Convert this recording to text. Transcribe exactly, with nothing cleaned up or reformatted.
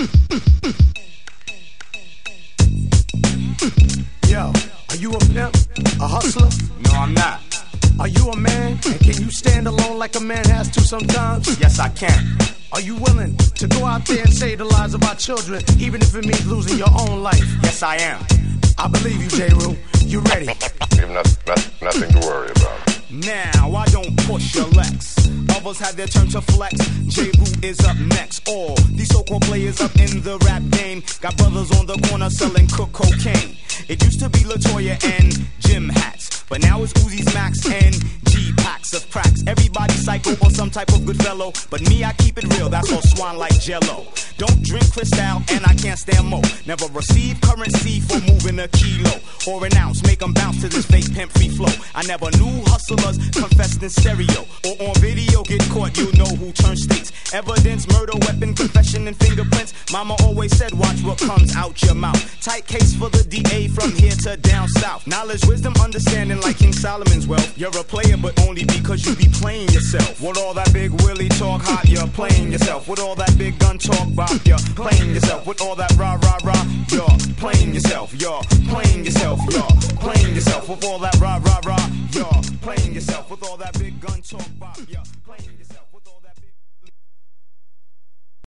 Yo, are you a pimp? A hustler? No, I'm not. Are you a man? And can you stand alone like a man has to sometimes? Yes, I can. Are you willing to go out there and save the lives of our children, even if it means losing your own life? Yes, I am. I believe you, J-Rue. You ready? You've not, not, nothing to worry about. Now, I don't push your Lex. Others have their turn to flex. J-Rue is up next. All these so-called players up in the rap game got brothers on the corner selling cook cocaine. It used to be LaToya and Jim hats, but now it's Uzi's Max and G-packs of cracks. Everybody psycho or some type of good fellow, but me, I keep it real, that's all swan like Jello. Don't drink Cristal and I can't stand mo. Never receive currency for moving a kilo or an ounce, make them bounce to this fake pimp free flow. I never knew hustlers confessed in stereo or on video get caught, you know who turns states. Evidence, murder, weapon, confession, and fingerprints. Mama always said, watch what comes out your mouth. Tight case for the D A from here to down south. Knowledge, wisdom, understanding like King Solomon's wealth. You're a player, but only because you be playing yourself. With all that big Willie talk hot, you're playing yourself. With all that big gun talk bop, you're playing yourself. With all that rah rah rah, you're playing yourself. You're playing yourself. You're playing yourself. With all that rah rah rah, you're playing yourself. With all that big gun talk.